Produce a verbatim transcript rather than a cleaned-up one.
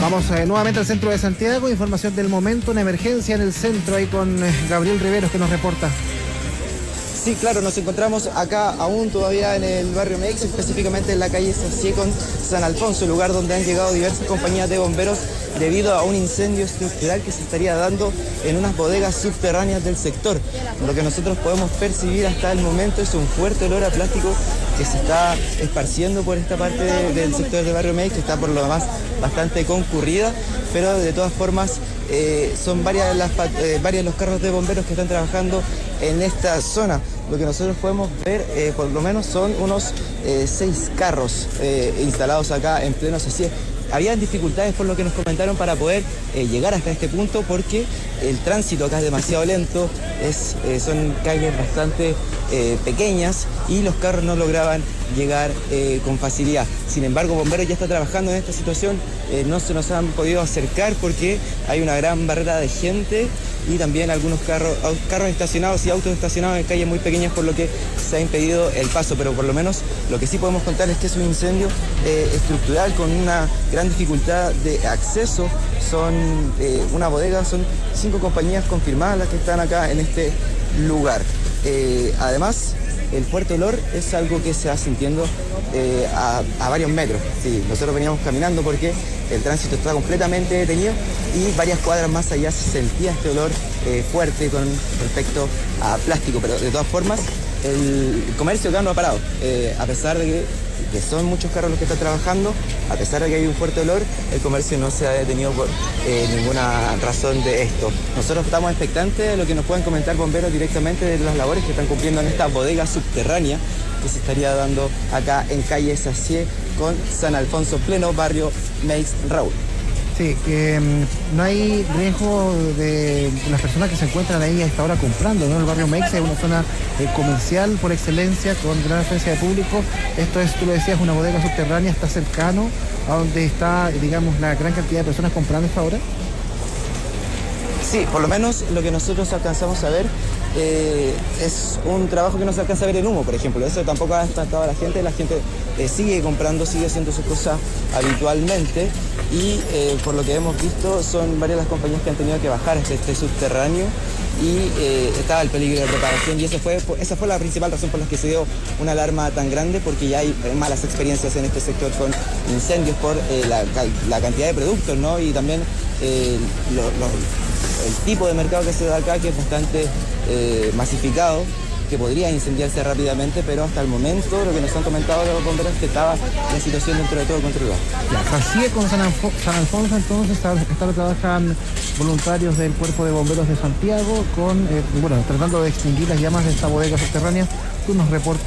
Vamos eh, nuevamente al centro de Santiago, información del momento, una emergencia en el centro, ahí con eh, Gabriel Riveros que nos reporta. Sí, claro, nos encontramos acá aún todavía en el barrio Meix, específicamente en la calle Sacié con San Alfonso, lugar donde han llegado diversas compañías de bomberos debido a un incendio estructural que se estaría dando en unas bodegas subterráneas del sector. Lo que nosotros podemos percibir hasta el momento es un fuerte olor a plástico que se está esparciendo por esta parte de, del sector del barrio Meix, que está por lo demás bastante concurrida, pero de todas formas eh, son varias las, eh, varios los carros de bomberos que están trabajando en esta zona. Lo que nosotros podemos ver, eh, por lo menos, son unos eh, seis carros eh, instalados acá en pleno Sacié. Habían dificultades, por lo que nos comentaron, para poder eh, llegar hasta este punto, porque el tránsito acá es demasiado lento, es, eh, son calles bastante eh, pequeñas y los carros no lograban llegar eh, con facilidad. Sin embargo, Bomberos ya está trabajando en esta situación, eh, no se nos han podido acercar porque hay una gran barrera de gente y también algunos carros, carros estacionados y autos estacionados en calles muy pequeñas, por lo que se ha impedido el paso, pero por lo menos lo que sí podemos contar es que es un incendio eh, estructural con una gran dificultad de acceso. Son eh, una bodega, son cinco compañías confirmadas las que están acá en este lugar. Eh, además, el fuerte olor es algo que se va sintiendo eh, a, a varios metros. Sí, nosotros veníamos caminando porque el tránsito está completamente detenido y varias cuadras más allá se sentía este olor eh, fuerte con respecto a plástico, pero de todas formas el comercio acá no ha parado, eh, a pesar de que, que son muchos carros los que están trabajando, a pesar de que hay un fuerte olor, el comercio no se ha detenido por eh, ninguna razón de esto. Nosotros estamos expectantes de lo que nos puedan comentar bomberos directamente de las labores que están cumpliendo en esta bodega subterránea que se estaría dando acá en calle Sacié con San Alfonso, pleno barrio Meix, Raúl. Sí, eh, no hay riesgo de las personas que se encuentran ahí a esta hora comprando, ¿no? El barrio Meix es una zona eh, comercial por excelencia, con gran afluencia de público. Esto es, tú lo decías, una bodega subterránea, está cercano a donde está, digamos, la gran cantidad de personas comprando a esta hora. Sí, por lo menos lo que nosotros alcanzamos a ver eh, es un trabajo que no se alcanza a ver en humo, por ejemplo. Eso tampoco ha espantado a la gente, la gente eh, sigue comprando, sigue haciendo sus cosas habitualmente y eh, por lo que hemos visto son varias las compañías que han tenido que bajar hasta este subterráneo y eh, estaba el peligro de propagación y esa fue, esa fue la principal razón por la que se dio una alarma tan grande, porque ya hay malas experiencias en este sector con incendios por eh, la, la cantidad de productos, ¿no? Y también eh, lo, lo, el tipo de mercado que se da acá, que es bastante eh, masificado, que podría incendiarse rápidamente, pero hasta el momento lo que nos han comentado los bomberos es que estaba la situación dentro de todo controlada. Ya, Sacié con San, Alfo San Alfonso, entonces, esta trabajan voluntarios del Cuerpo de Bomberos de Santiago, con, eh, bueno, tratando de extinguir las llamas de esta bodega subterránea. Tú nos reportas